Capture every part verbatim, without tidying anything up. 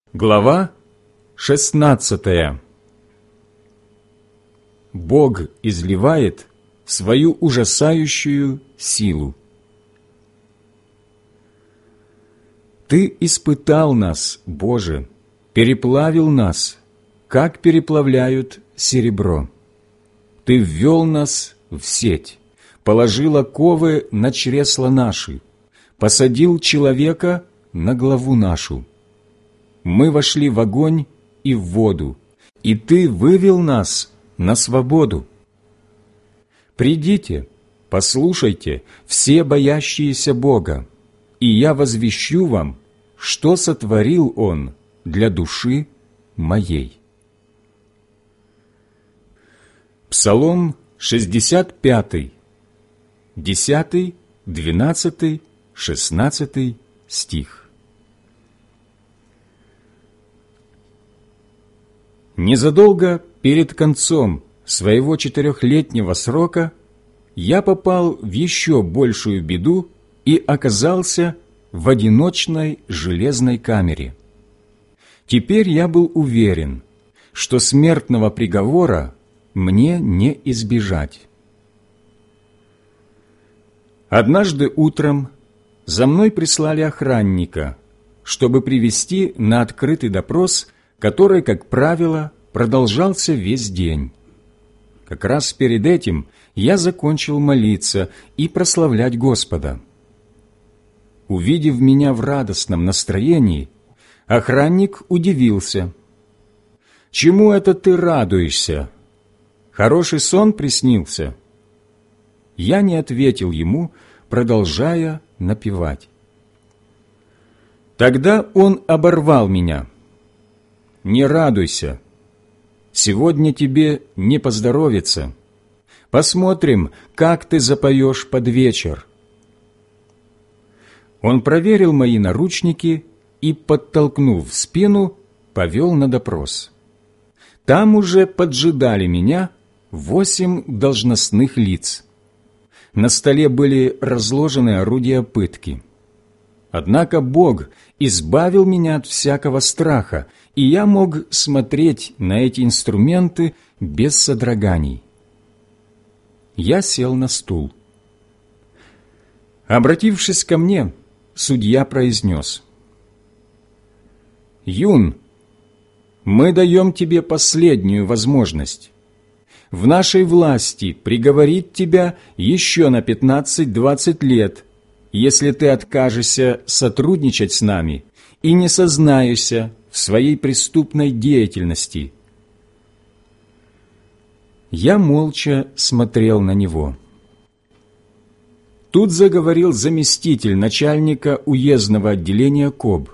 Глава шестнадцатая. Бог изливает свою ужасающую силу. Ты испытал нас, Боже, переплавил нас, как переплавляют серебро. Ты ввел нас в сеть, положил оковы на чресла наши, посадил человека на главу нашу. Мы вошли в огонь и в воду, и Ты вывел нас на свободу. Придите, послушайте, все боящиеся Бога, и я возвещу вам, что сотворил Он для души моей. Псалом шестьдесят пятый, десятый, двенадцатый, шестнадцатый стих. Незадолго перед концом своего четырехлетнего срока я попал в еще большую беду и оказался в одиночной железной камере. Теперь я был уверен, что смертного приговора мне не избежать. Однажды утром за мной прислали охранника, чтобы привести на открытый допрос, который, как правило, продолжался весь день. Как раз перед этим я закончил молиться и прославлять Господа. Увидев меня в радостном настроении, охранник удивился. «Чему это ты радуешься? Хороший сон приснился?» Я не ответил ему, продолжая напевать. Тогда он оборвал меня. «Не радуйся. Сегодня тебе не поздоровится. Посмотрим, как ты запоешь под вечер». Он проверил мои наручники и, подтолкнув в спину, повел на допрос. Там уже поджидали меня восемь должностных лиц. На столе были разложены орудия пытки. Однако Бог избавил меня от всякого страха, и я мог смотреть на эти инструменты без содроганий. Я сел на стул. Обратившись ко мне, судья произнес: «Юн, мы даем тебе последнюю возможность. В нашей власти приговорить тебя еще на пятнадцать-двадцать лет, если ты откажешься сотрудничать с нами и не сознаешься в своей преступной деятельности». Я молча смотрел на него. Тут заговорил заместитель начальника уездного отделения КОБ.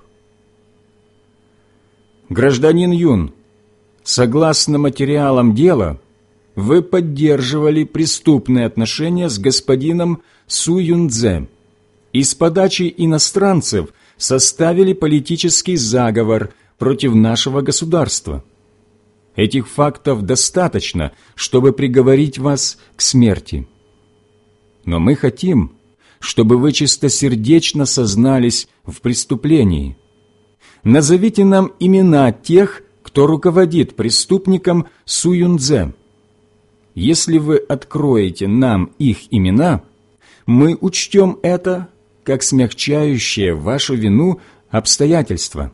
«Гражданин Юн, согласно материалам дела, вы поддерживали преступные отношения с господином Су Юнцзе и с подачи иностранцев составили политический заговор против нашего государства. Этих фактов достаточно, чтобы приговорить вас к смерти. Но мы хотим, чтобы вы чистосердечно сознались в преступлении. Назовите нам имена тех, кто руководит преступником Су Юнцзе. Если вы откроете нам их имена, мы учтем это как смягчающее вашу вину обстоятельства.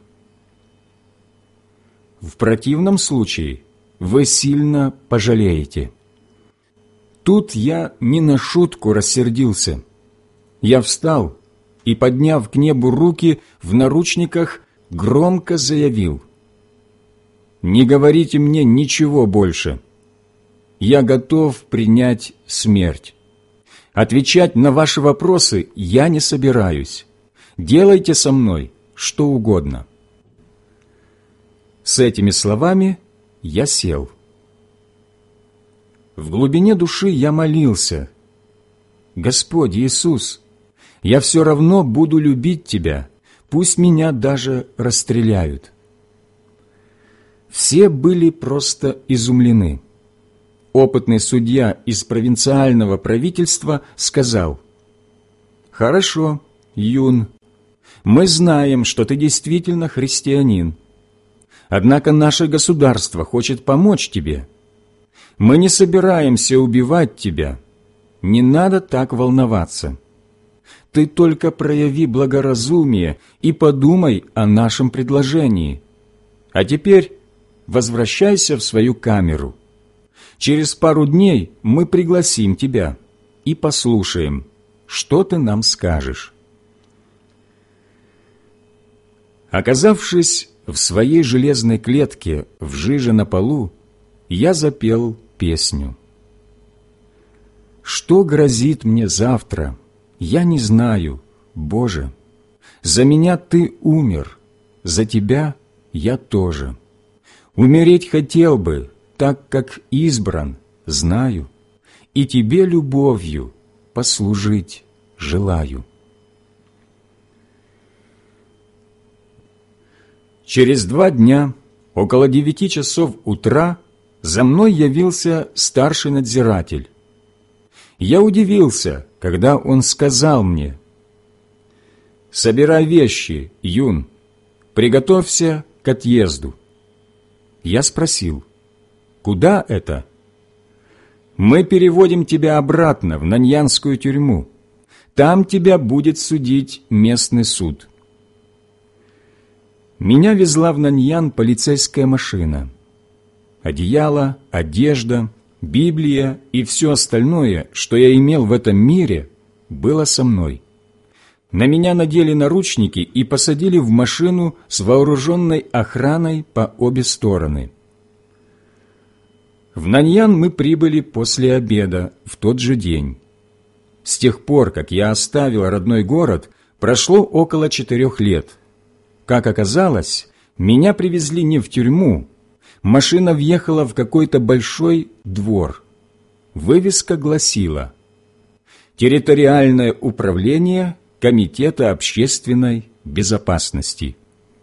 В противном случае вы сильно пожалеете». Тут я не на шутку рассердился. Я встал и, подняв к небу руки в наручниках, громко заявил: «Не говорите мне ничего больше. Я готов принять смерть. Отвечать на ваши вопросы я не собираюсь. Делайте со мной что угодно». С этими словами я сел. В глубине души я молился: «Господь Иисус, я все равно буду любить Тебя, пусть меня даже расстреляют». Все были просто изумлены. Опытный судья из провинциального правительства сказал: «Хорошо, Юн, мы знаем, что ты действительно христианин. Однако наше государство хочет помочь тебе. Мы не собираемся убивать тебя. Не надо так волноваться. Ты только прояви благоразумие и подумай о нашем предложении. А теперь возвращайся в свою камеру. Через пару дней мы пригласим тебя и послушаем, что ты нам скажешь». Оказавшись в своей железной клетке в жиже на полу, я запел песню. «Что грозит мне завтра, я не знаю, Боже. За меня Ты умер, за Тебя я тоже. Умереть хотел бы, так как избран, знаю, и Тебе любовью послужить желаю». Через два дня, около девяти часов утра, за мной явился старший надзиратель. Я удивился, когда он сказал мне: «Собирай вещи, Юн, приготовься к отъезду». Я спросил: «Куда это?» «Мы переводим тебя обратно в Наньянскую тюрьму. Там тебя будет судить местный суд». Меня везла в Наньян полицейская машина. Одеяло, одежда, Библия и все остальное, что я имел в этом мире, было со мной. На меня надели наручники и посадили в машину с вооруженной охраной по обе стороны. В Наньян мы прибыли после обеда в тот же день. С тех пор, как я оставил родной город, прошло около четырех лет. Как оказалось, меня привезли не в тюрьму. Машина въехала в какой-то большой двор. Вывеска гласила: «Территориальное управление Комитета общественной безопасности».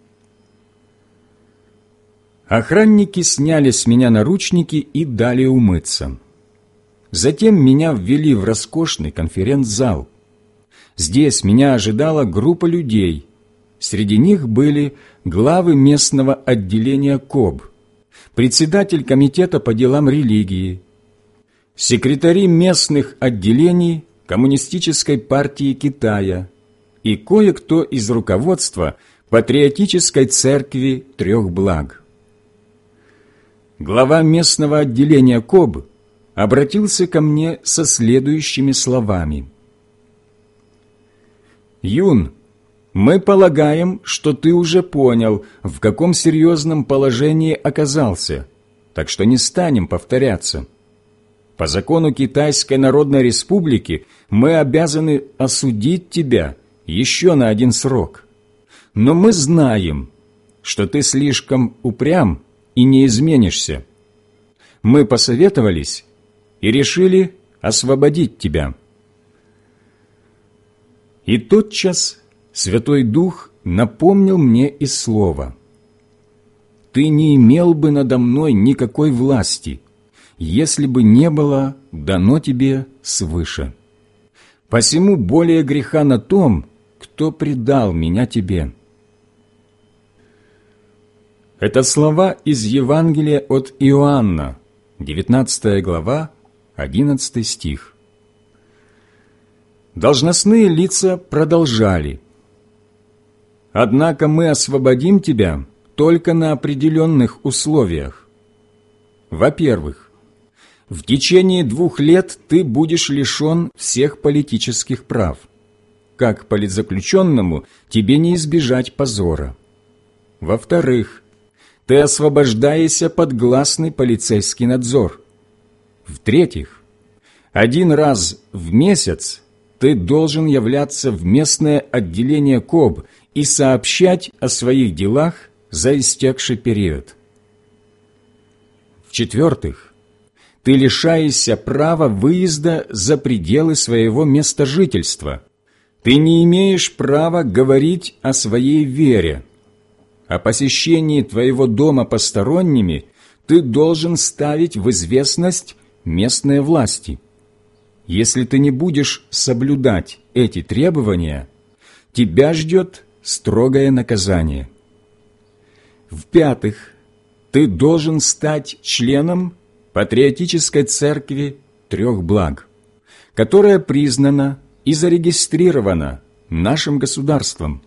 Охранники сняли с меня наручники и дали умыться. Затем меня ввели в роскошный конференц-зал. Здесь меня ожидала группа людей. Среди них были главы местного отделения КОБ, председатель комитета по делам религии, секретари местных отделений Коммунистической партии Китая и кое-кто из руководства Патриотической церкви Трех Благ. Глава местного отделения КОБ обратился ко мне со следующими словами: «Юн, мы полагаем, что ты уже понял, в каком серьезном положении оказался, так что не станем повторяться. По закону Китайской Народной Республики мы обязаны осудить тебя еще на один срок. Но мы знаем, что ты слишком упрям и не изменишься. Мы посоветовались и решили освободить тебя». И тотчас Святой Дух напомнил мне и слово: «Ты не имел бы надо мной никакой власти, если бы не было дано тебе свыше. Посему более греха на том, кто предал меня тебе». Это слова из Евангелия от Иоанна, девятнадцатая глава, одиннадцатый стих. Должностные лица продолжали: «Однако мы освободим тебя только на определенных условиях. Во-первых, в течение двух лет ты будешь лишен всех политических прав. Как политзаключенному тебе не избежать позора. Во-вторых, ты освобождаешься под гласный полицейский надзор. В-третьих, один раз в месяц ты должен являться в местное отделение КОБ и сообщать о своих делах за истекший период. В-четвертых, ты лишаешься права выезда за пределы своего места жительства. Ты не имеешь права говорить о своей вере. О посещении твоего дома посторонними ты должен ставить в известность местные власти. Если ты не будешь соблюдать эти требования, тебя ждет строгое наказание. В-пятых, ты должен стать членом Патриотической церкви трех благ, которая признана и зарегистрирована нашим государством.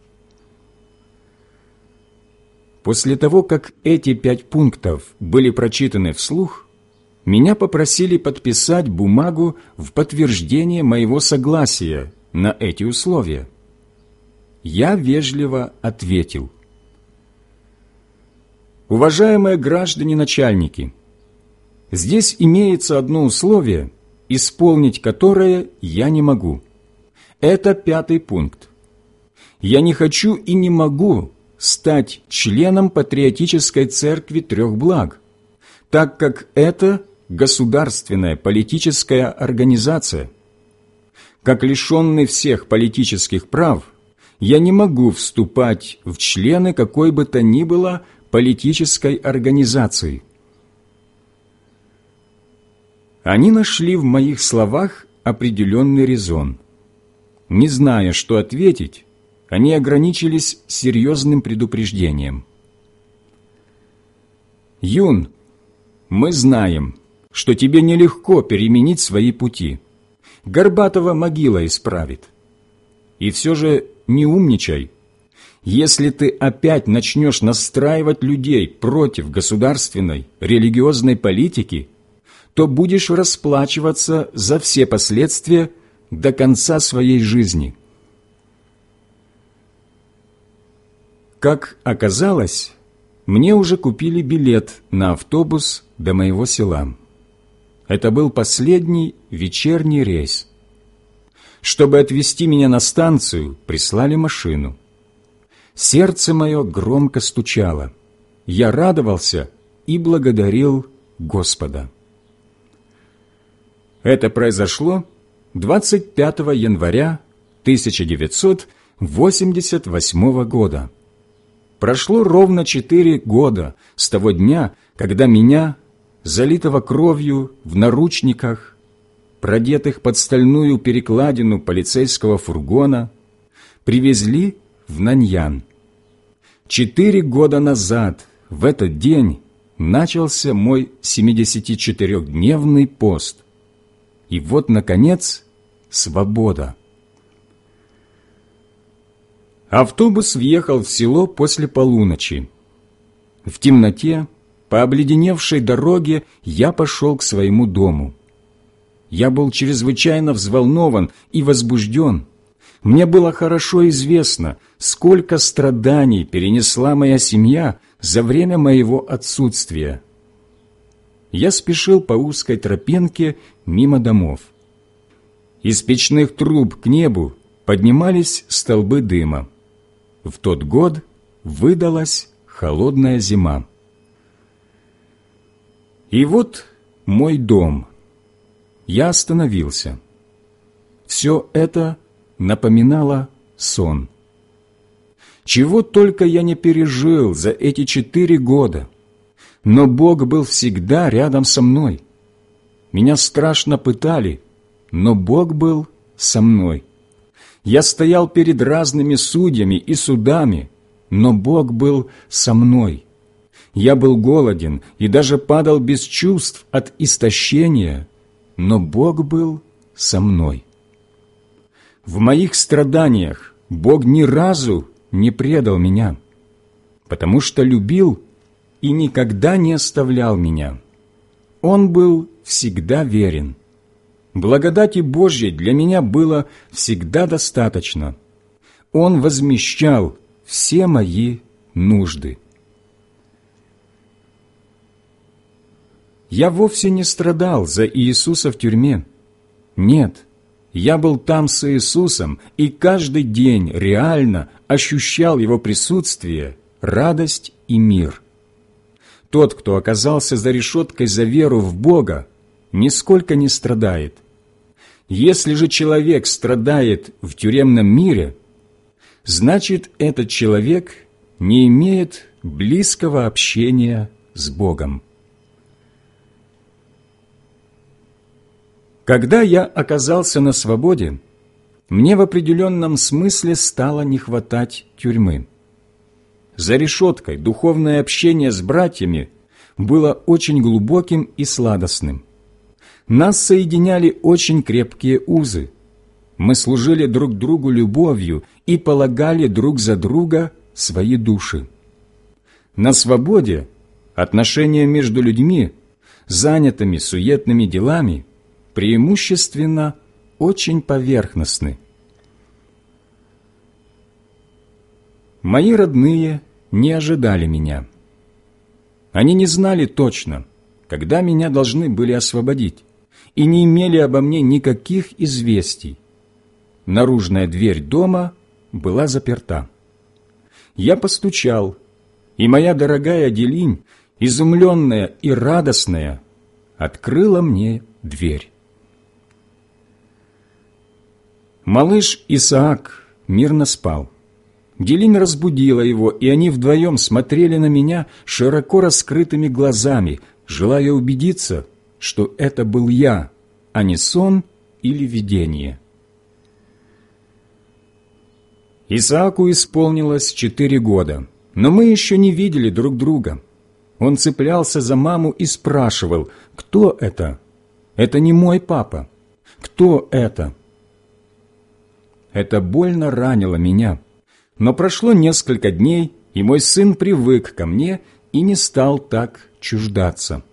После того, как эти пять пунктов были прочитаны вслух, меня попросили подписать бумагу в подтверждение моего согласия на эти условия. Я вежливо ответил: «Уважаемые граждане-начальники, здесь имеется одно условие, исполнить которое я не могу. Это пятый пункт. Я не хочу и не могу стать членом Патриотической церкви трех благ, так как это государственная политическая организация. Как лишенный всех политических прав, я не могу вступать в члены какой бы то ни было политической организации». Они нашли в моих словах определенный резон. Не зная, что ответить, они ограничились серьезным предупреждением. «Юн, мы знаем, что тебе нелегко переменить свои пути. Горбатова могила исправит. И все же не умничай. Если ты опять начнешь настраивать людей против государственной, религиозной политики, то будешь расплачиваться за все последствия до конца своей жизни». Как оказалось, мне уже купили билет на автобус до моего села. Это был последний вечерний рейс. Чтобы отвезти меня на станцию, прислали машину. Сердце мое громко стучало. Я радовался и благодарил Господа. Это произошло двадцать пятого января тысяча девятьсот восемьдесят восьмого года. Прошло ровно четыре года с того дня, когда меня, залитого кровью, в наручниках, продетых под стальную перекладину полицейского фургона, привезли в Наньян. Четыре года назад, в этот день, начался мой семидесятичетырехдневный пост. И вот, наконец, свобода. Автобус въехал в село после полуночи. В темноте, по обледеневшей дороге, я пошел к своему дому. Я был чрезвычайно взволнован и возбужден. Мне было хорошо известно, сколько страданий перенесла моя семья за время моего отсутствия. Я спешил по узкой тропинке мимо домов. Из печных труб к небу поднимались столбы дыма. В тот год выдалась холодная зима. И вот мой дом. Я остановился. Все это напоминало сон. Чего только я не пережил за эти четыре года, но Бог был всегда рядом со мной. Меня страшно пытали, но Бог был со мной. Я стоял перед разными судьями и судами, но Бог был со мной. Я был голоден и даже падал без чувств от истощения, но Бог был со мной. В моих страданиях Бог ни разу не предал меня, потому что любил и никогда не оставлял меня. Он был всегда верен. Благодати Божьей для меня было всегда достаточно. Он возмещал все мои нужды. Я вовсе не страдал за Иисуса в тюрьме. Нет, я был там с Иисусом и каждый день реально ощущал Его присутствие, радость и мир. Тот, кто оказался за решеткой за веру в Бога, нисколько не страдает. Если же человек страдает в тюремном мире, значит, этот человек не имеет близкого общения с Богом. Когда я оказался на свободе, мне в определенном смысле стало не хватать тюрьмы. за решеткой духовное общение с братьями было очень глубоким и сладостным. Нас соединяли очень крепкие узы. Мы служили друг другу любовью и полагали друг за друга свои души. На свободе отношения между людьми, занятыми суетными делами, преимущественно очень поверхностны. Мои родные не ожидали меня. Они не знали точно, когда меня должны были освободить, и не имели обо мне никаких известий. Наружная дверь дома была заперта. Я постучал, и моя дорогая Аделинь, изумленная и радостная, открыла мне дверь. Малыш Исаак мирно спал. Делинь разбудила его, и они вдвоем смотрели на меня широко раскрытыми глазами, желая убедиться, что это был я, а не сон или видение. Исааку исполнилось четыре года, но мы еще не видели друг друга. Он цеплялся за маму и спрашивал: «Кто это? Это не мой папа. Кто это?» Это больно ранило меня. Но прошло несколько дней, и мой сын привык ко мне и не стал так чуждаться.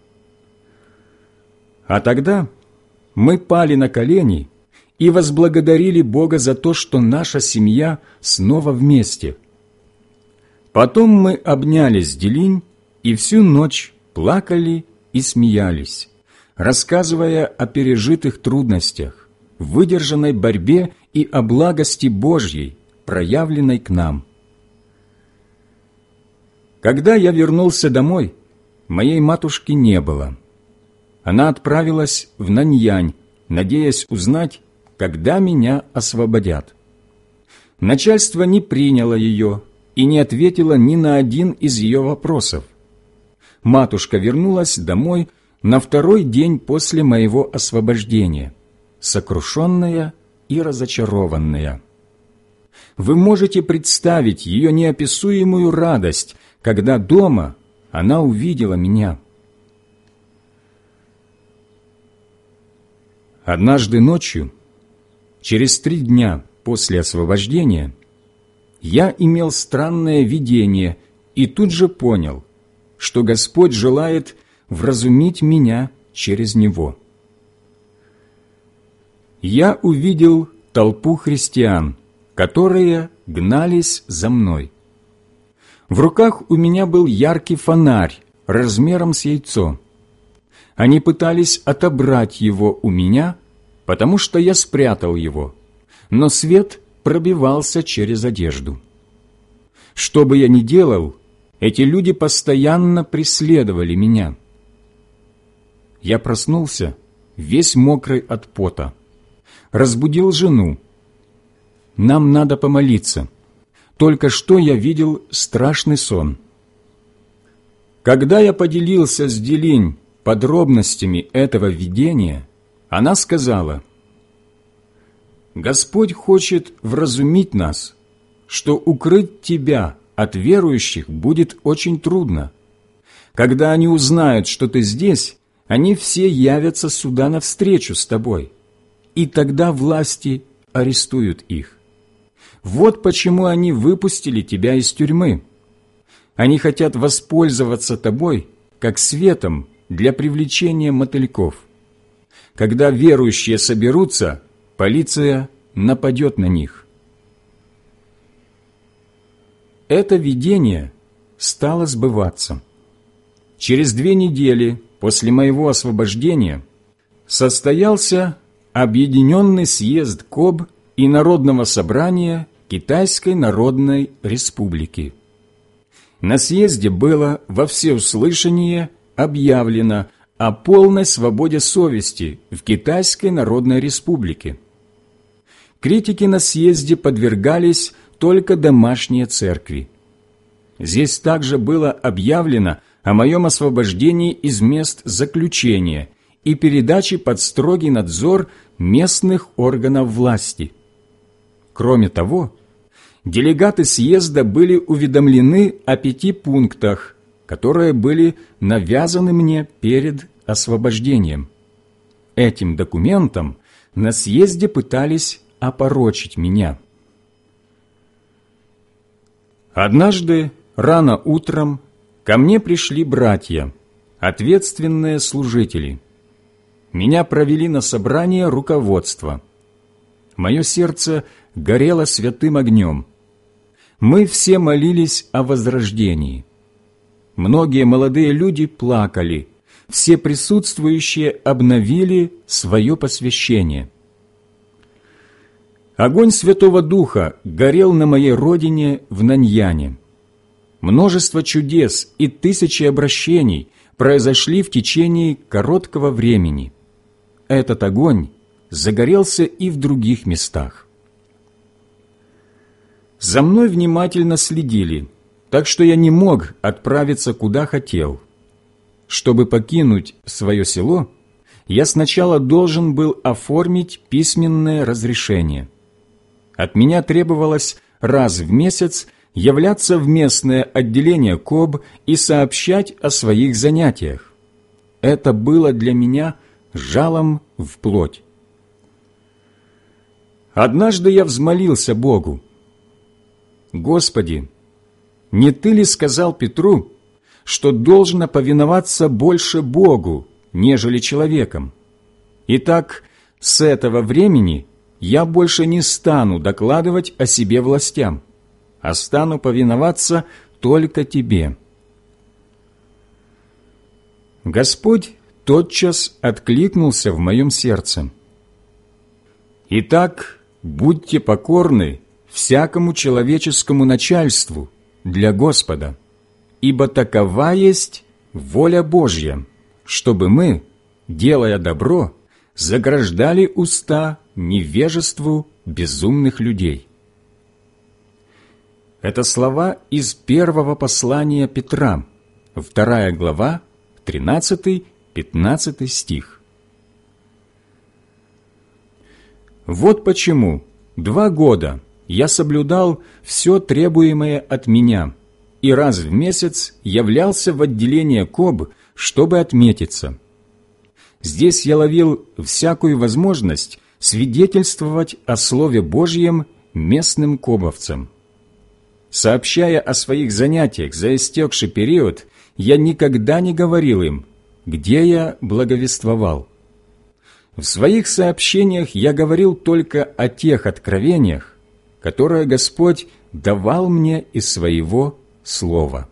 А тогда мы пали на колени и возблагодарили Бога за то, что наша семья снова вместе. Потом мы обнялись с Делинь и всю ночь плакали и смеялись, рассказывая о пережитых трудностях, выдержанной борьбе и о благости Божьей, проявленной к нам. Когда я вернулся домой, моей матушки не было. Она отправилась в Наньянь, надеясь узнать, когда меня освободят. Начальство не приняло ее и не ответило ни на один из ее вопросов. Матушка вернулась домой на второй день после моего освобождения, сокрушенная и разочарованная. Вы можете представить ее неописуемую радость, когда дома она увидела меня. Однажды ночью, через три дня после освобождения, я имел странное видение и тут же понял, что Господь желает вразумить меня через него. Я увидел толпу христиан, которые гнались за мной. В руках у меня был яркий фонарь размером с яйцо. Они пытались отобрать его у меня, потому что я спрятал его, но свет пробивался через одежду. Что бы я ни делал, эти люди постоянно преследовали меня. Я проснулся, весь мокрый от пота, разбудил жену. Нам надо помолиться. Только что я видел страшный сон. Когда я поделился с Делинь подробностями этого видения, она сказала: «Господь хочет вразумить нас, что укрыть тебя от верующих будет очень трудно. Когда они узнают, что ты здесь, они все явятся сюда навстречу с тобой, и тогда власти арестуют их. Вот почему они выпустили тебя из тюрьмы. Они хотят воспользоваться тобой как светом для привлечения мотыльков. Когда верующие соберутся, полиция нападет на них». Это видение стало сбываться. Через две недели после моего освобождения состоялся Объединенный съезд КОБ и Народного собрания Китайской Народной Республики. На съезде было во всеуслышание объявлено о полной свободе совести в Китайской Народной Республике. Критики на съезде подвергались только домашние церкви. Здесь также было объявлено о моем освобождении из мест заключения и передаче под строгий надзор местных органов власти. Кроме того, делегаты съезда были уведомлены о пяти пунктах, которые были навязаны мне перед освобождением. Этим документом на съезде пытались опорочить меня. Однажды рано утром ко мне пришли братья, ответственные служители. Меня провели на собрание руководства. Мое сердце горело святым огнем. Мы все молились о возрождении. Многие молодые люди плакали, все присутствующие обновили свое посвящение. Огонь Святого Духа горел на моей родине в Наньяне. Множество чудес и тысячи обращений произошли в течение короткого времени. Этот огонь загорелся и в других местах. За мной внимательно следили, так что я не мог отправиться куда хотел. Чтобы покинуть свое село, я сначала должен был оформить письменное разрешение. От меня требовалось раз в месяц являться в местное отделение КОБ и сообщать о своих занятиях. Это было для меня жалом в плоть. Однажды я взмолился Богу: «Господи, не Ты ли сказал Петру, что должно повиноваться больше Богу, нежели человеком? Итак, с этого времени я больше не стану докладывать о себе властям, а стану повиноваться только Тебе». Господь тотчас откликнулся в моем сердце: «Итак, будьте покорны всякому человеческому начальству для Господа, ибо такова есть воля Божья, чтобы мы, делая добро, заграждали уста невежеству безумных людей». Это слова из первого послания Петра, вторая глава, тринадцатый-пятнадцатый стих. Вот почему два года я соблюдал все требуемое от меня и раз в месяц являлся в отделение КОБ, чтобы отметиться. Здесь я ловил всякую возможность свидетельствовать о Слове Божьем местным кобовцам. Сообщая о своих занятиях за истекший период, я никогда не говорил им, где я благовествовал. В своих сообщениях я говорил только о тех откровениях, которые Господь давал мне из Своего Слова.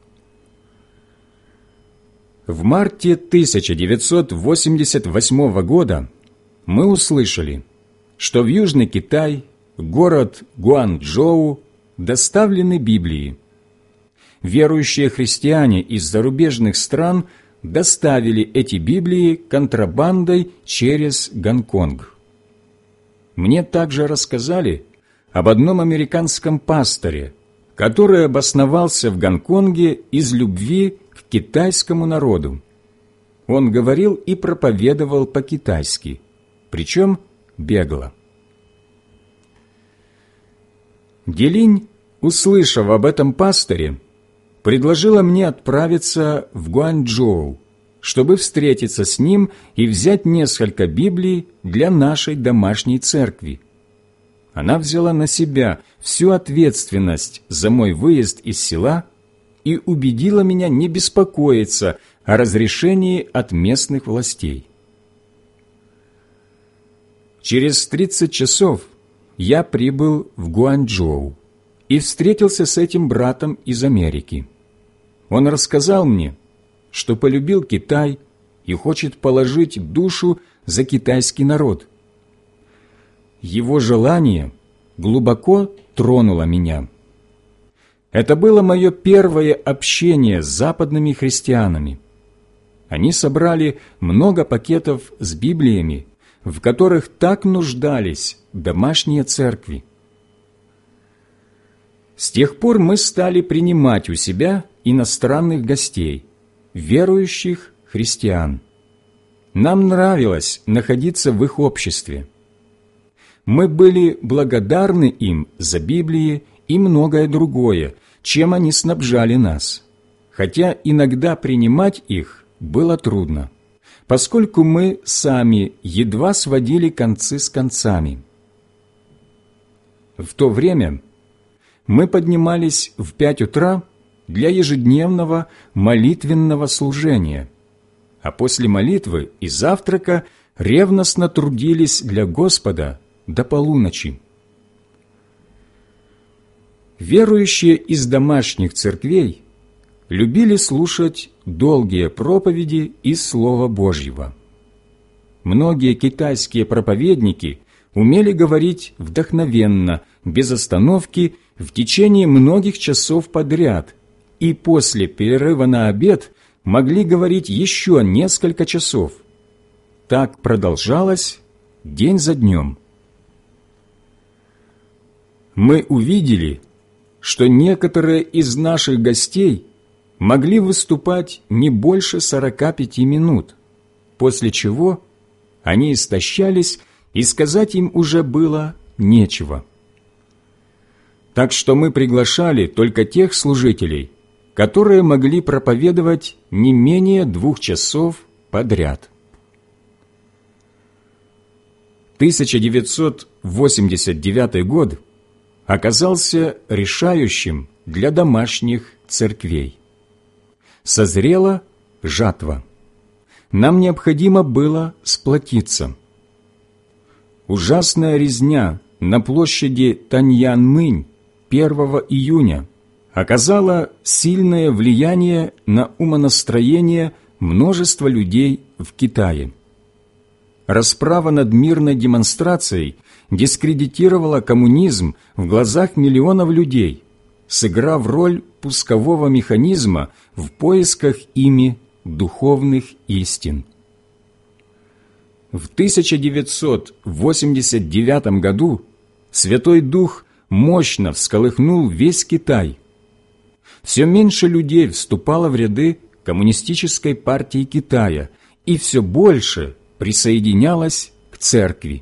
В марте тысяча девятьсот восемьдесят восьмого года мы услышали, что в Южный Китай, город Гуанчжоу, доставлены Библии. Верующие христиане из зарубежных стран доставили эти Библии контрабандой через Гонконг. Мне также рассказали об одном американском пасторе, который обосновался в Гонконге из любви к китайскому народу. Он говорил и проповедовал по-китайски, причем бегло. Делинь, услышав об этом пасторе, предложила мне отправиться в Гуанчжоу, чтобы встретиться с ним и взять несколько Библий для нашей домашней церкви. Она взяла на себя всю ответственность за мой выезд из села и убедила меня не беспокоиться о разрешении от местных властей. Через тридцать часов я прибыл в Гуанчжоу и встретился с этим братом из Америки. Он рассказал мне, что полюбил Китай и хочет положить душу за китайский народ. Его желание глубоко тронуло меня. Это было мое первое общение с западными христианами. Они собрали много пакетов с Библиями, в которых так нуждались домашние церкви. С тех пор мы стали принимать у себя иностранных гостей, верующих христиан. Нам нравилось находиться в их обществе. Мы были благодарны им за Библии и многое другое, чем они снабжали нас, хотя иногда принимать их было трудно, поскольку мы сами едва сводили концы с концами. В то время мы поднимались в пять утра для ежедневного молитвенного служения, а после молитвы и завтрака ревностно трудились для Господа до полуночи. Верующие из домашних церквей любили слушать долгие проповеди из Слова Божьего. Многие китайские проповедники умели говорить вдохновенно, без остановки, в течение многих часов подряд, и после перерыва на обед могли говорить еще несколько часов. Так продолжалось день за днем. Мы увидели, что некоторые из наших гостей могли выступать не больше сорока пяти минут, после чего они истощались, и сказать им уже было нечего. Так что мы приглашали только тех служителей, которые могли проповедовать не менее двух часов подряд. тысяча девятьсот восемьдесят девятый год оказался решающим для домашних церквей. Созрела жатва. Нам необходимо было сплотиться. Ужасная резня на площади Таньян-Мынь первого июня оказала сильное влияние на умонастроение множества людей в Китае. Расправа над мирной демонстрацией дискредитировала коммунизм в глазах миллионов людей, сыграв роль пускового механизма в поисках ими духовных истин. В тысяча девятьсот восемьдесят девятом году Святой Дух мощно всколыхнул весь Китай. Все меньше людей вступало в ряды Коммунистической партии Китая и все больше присоединялось к церкви.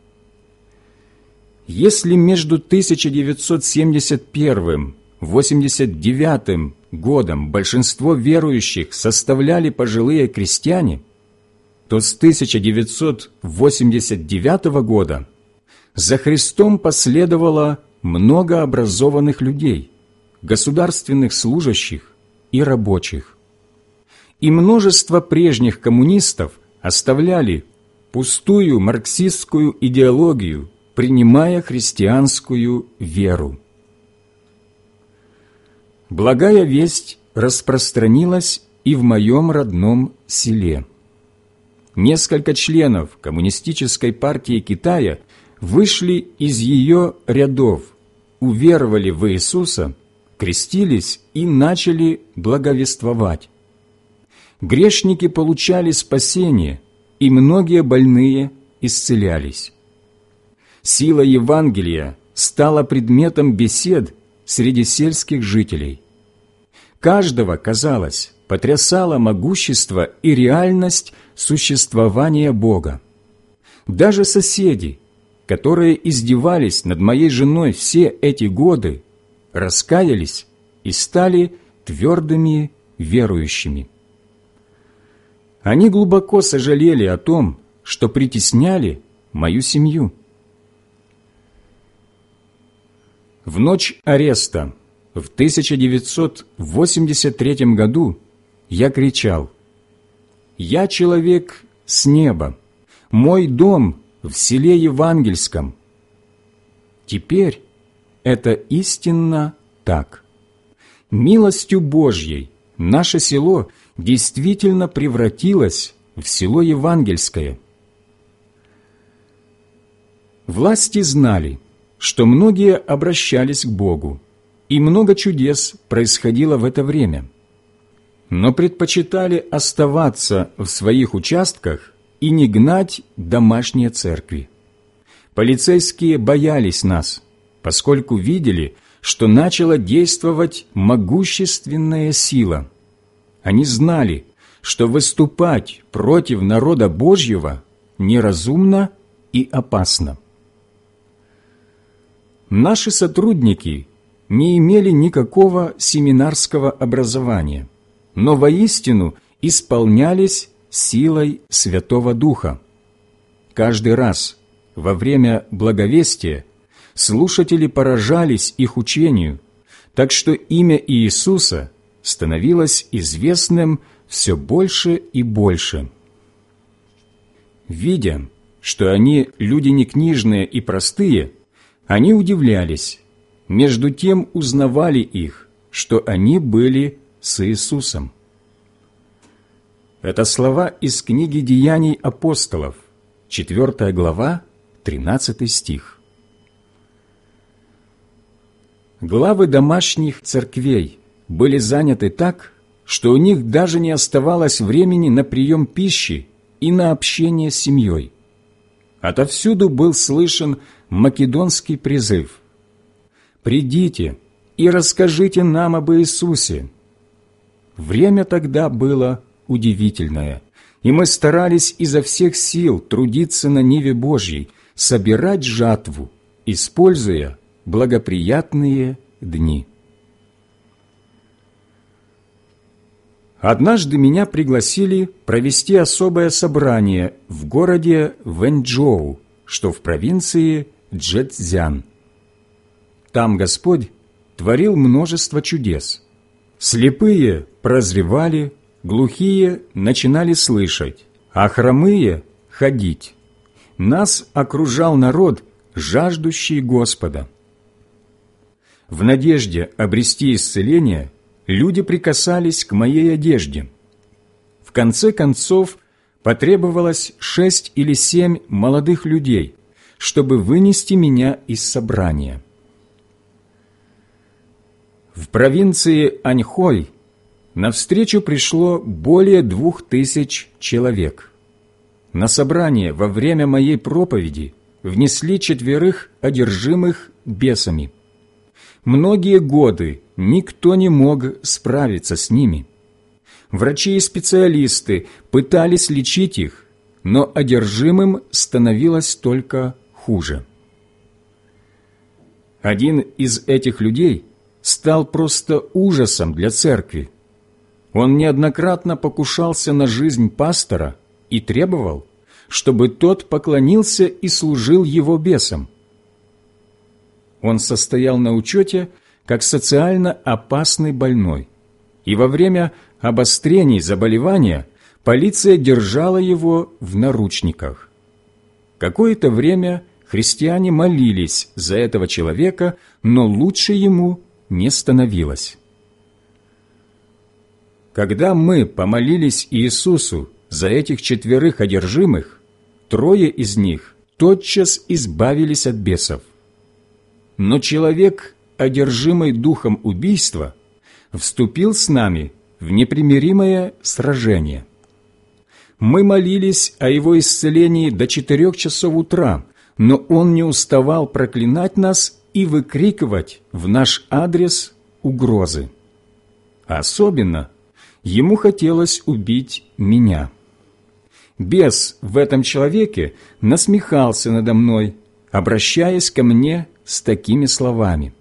Если между тысяча девятьсот семьдесят первым и восемьдесят девятым годом большинство верующих составляли пожилые крестьяне, то с тысяча девятьсот восемьдесят девятого года за Христом последовало много образованных людей, государственных служащих и рабочих. И множество прежних коммунистов оставляли пустую марксистскую идеологию, принимая христианскую веру. Благая весть распространилась и в моем родном селе. Несколько членов Коммунистической партии Китая вышли из ее рядов, уверовали в Иисуса, крестились и начали благовествовать. Грешники получали спасение, и многие больные исцелялись. Сила Евангелия стала предметом бесед среди сельских жителей. Каждого, казалось, потрясало могущество и реальность существования Бога. Даже соседи, которые издевались над моей женой все эти годы, раскаялись и стали твердыми верующими. Они глубоко сожалели о том, что притесняли мою семью. В ночь ареста в тысяча девятьсот восемьдесят третьем году я кричал: «Я человек с неба, мой дом в селе Евангельском». Теперь это истинно так. Милостью Божьей наше село действительно превратилось в село Евангельское. Власти знали, что многие обращались к Богу, и много чудес происходило в это время, но предпочитали оставаться в своих участках и не гнать домашние церкви. Полицейские боялись нас, поскольку видели, что начала действовать могущественная сила. Они знали, что выступать против народа Божьего неразумно и опасно. Наши сотрудники не имели никакого семинарского образования, но воистину исполнялись силой Святого Духа. Каждый раз во время благовестия слушатели поражались их учению, так что имя Иисуса становилось известным все больше и больше. Видя, что они люди не книжные и простые, они удивлялись, между тем узнавали их, что они были с Иисусом. Это слова из книги «Деяний апостолов», четвёртая глава, тринадцатый стих. Главы домашних церквей были заняты так, что у них даже не оставалось времени на прием пищи и на общение с семьей. Отовсюду был слышен македонский призыв: «Придите и расскажите нам об Иисусе». Время тогда было удивительное, и мы старались изо всех сил трудиться на ниве Божьей, собирать жатву, используя благоприятные дни. Однажды меня пригласили провести особое собрание в городе Вэньчжоу, что в провинции Чжэцзян. Там Господь творил множество чудес. Слепые прозревали, глухие начинали слышать, а хромые – ходить. Нас окружал народ, жаждущий Господа. В надежде обрести исцеление люди прикасались к моей одежде. В конце концов, потребовалось шесть или семь молодых людей, чтобы вынести меня из собрания. В провинции Аньхой навстречу пришло более двух тысяч человек. На собрание во время моей проповеди внесли четверых одержимых бесами. Многие годы никто не мог справиться с ними. Врачи и специалисты пытались лечить их, но одержимым становилось только хуже. Один из этих людей стал просто ужасом для церкви. Он неоднократно покушался на жизнь пастора и требовал, чтобы тот поклонился и служил его бесам. Он состоял на учете как социально опасный больной, и во время обострений заболевания полиция держала его в наручниках. Какое-то время христиане молились за этого человека, но лучше ему не становилось. Когда мы помолились Иисусу за этих четверых одержимых, трое из них тотчас избавились от бесов. Но человек, одержимый духом убийства, вступил с нами в непримиримое сражение. Мы молились о его исцелении до четырех часов утра, но он не уставал проклинать нас и выкрикивать в наш адрес угрозы. Особенно ему хотелось убить меня. Бес в этом человеке насмехался надо мной, обращаясь ко мне с такими словами: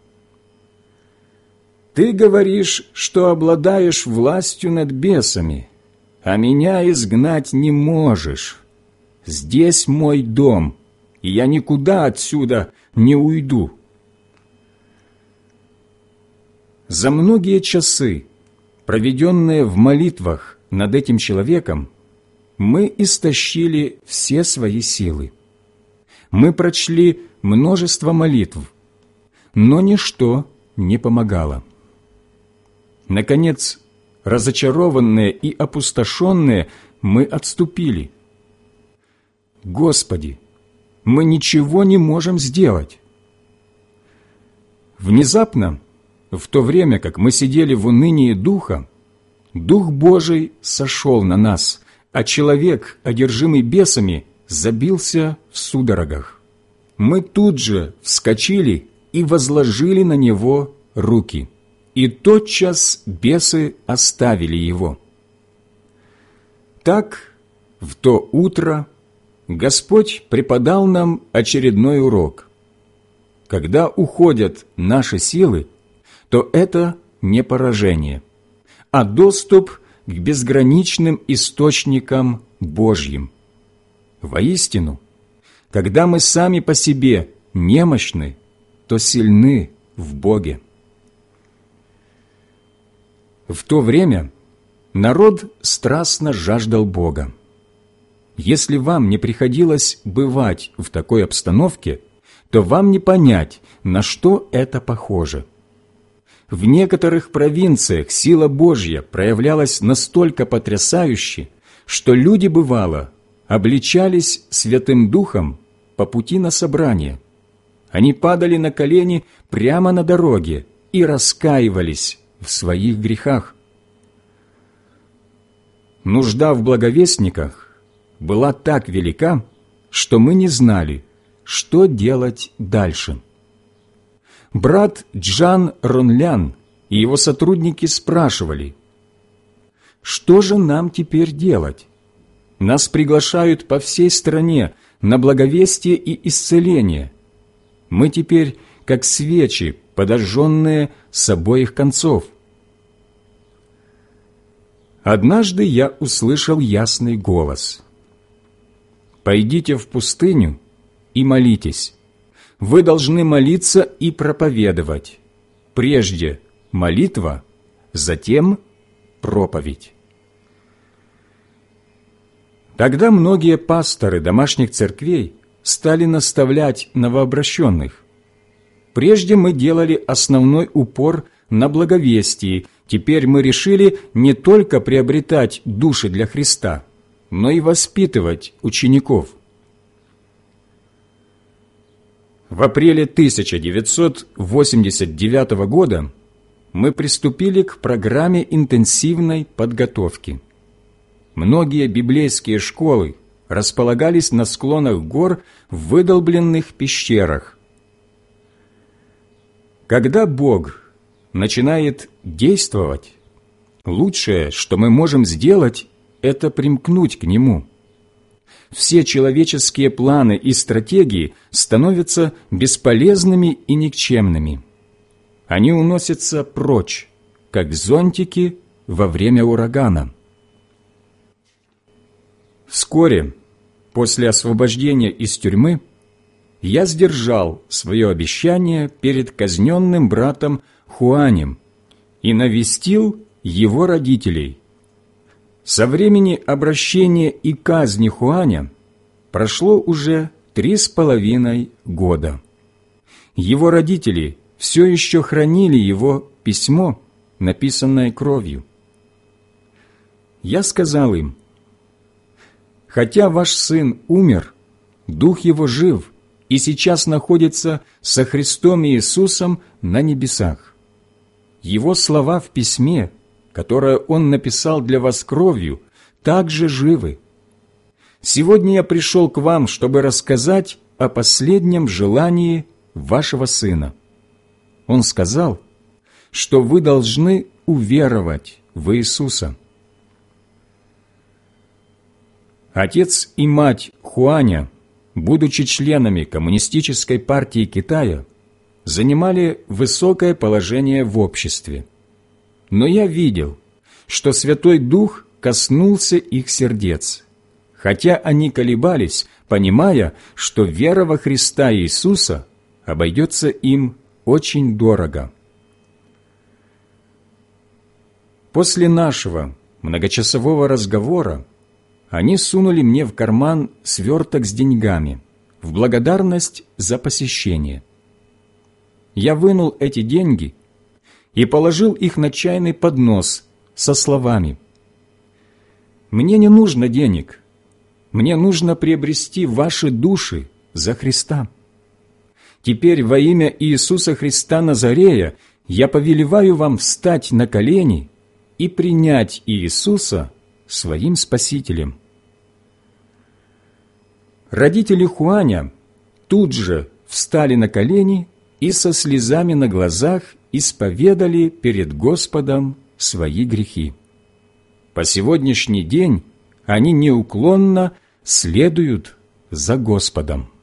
«Ты говоришь, что обладаешь властью над бесами, а меня изгнать не можешь. Здесь мой дом, и я никуда отсюда не уйду». За многие часы, проведенные в молитвах над этим человеком, мы истощили все свои силы. Мы прочли множество молитв, но ничто не помогало. Наконец, разочарованные и опустошенные, мы отступили. «Господи, мы ничего не можем сделать». Внезапно, в то время как мы сидели в унынии духа, Дух Божий сошел на нас, а человек, одержимый бесами, забился в судорогах. Мы тут же вскочили и возложили на него руки, и тотчас бесы оставили его. Так, в то утро Господь преподал нам очередной урок. Когда уходят наши силы, то это не поражение, а доступ к безграничным источникам Божьим. Воистину, когда мы сами по себе немощны, то сильны в Боге. В то время народ страстно жаждал Бога. Если вам не приходилось бывать в такой обстановке, то вам не понять, на что это похоже. В некоторых провинциях сила Божья проявлялась настолько потрясающе, что люди, бывало, обличались Святым Духом по пути на собрание. Они падали на колени прямо на дороге и раскаивались в своих грехах. Нужда в благовестниках была так велика, что мы не знали, что делать дальше. Брат Джан Ронлян и его сотрудники спрашивали: «Что же нам теперь делать? Нас приглашают по всей стране на благовестие и исцеление. Мы теперь как свечи, подожженные с обоих концов». Однажды я услышал ясный голос: «Пойдите в пустыню и молитесь. Вы должны молиться и проповедовать. Прежде молитва, затем проповедь». Тогда многие пасторы домашних церквей стали наставлять новообращенных: «Прежде мы делали основной упор на благовестии, теперь мы решили не только приобретать души для Христа, но и воспитывать учеников». В апреле тысяча девятьсот восемьдесят девятого года мы приступили к программе интенсивной подготовки. Многие библейские школы располагались на склонах гор в выдолбленных пещерах. Когда Бог начинает действовать, лучшее, что мы можем сделать, это примкнуть к Нему. Все человеческие планы и стратегии становятся бесполезными и никчемными. Они уносятся прочь, как зонтики во время урагана. Вскоре, после освобождения из тюрьмы, я сдержал свое обещание перед казненным братом Хуанем и навестил его родителей. Со времени обращения и казни Хуаня прошло уже три с половиной года. Его родители все еще хранили его письмо, написанное кровью. Я сказал им: «Хотя ваш сын умер, дух его жив и сейчас находится со Христом Иисусом на небесах. Его слова в письме, которое он написал для вас кровью, также живы. Сегодня я пришел к вам, чтобы рассказать о последнем желании вашего сына. Он сказал, что вы должны уверовать в Иисуса». Отец и мать Хуаня, будучи членами Коммунистической партии Китая, занимали высокое положение в обществе. Но я видел, что Святой Дух коснулся их сердец, хотя они колебались, понимая, что вера во Христа Иисуса обойдется им очень дорого. После нашего многочасового разговора они сунули мне в карман сверток с деньгами в благодарность за посещение. Я вынул эти деньги и положил их на чайный поднос со словами: «Мне не нужно денег, мне нужно приобрести ваши души за Христа. Теперь во имя Иисуса Христа Назарея я повелеваю вам встать на колени и принять Иисуса своим Спасителем». Родители Хуаня тут же встали на колени и со слезами на глазах исповедали перед Господом свои грехи. По сегодняшний день они неуклонно следуют за Господом.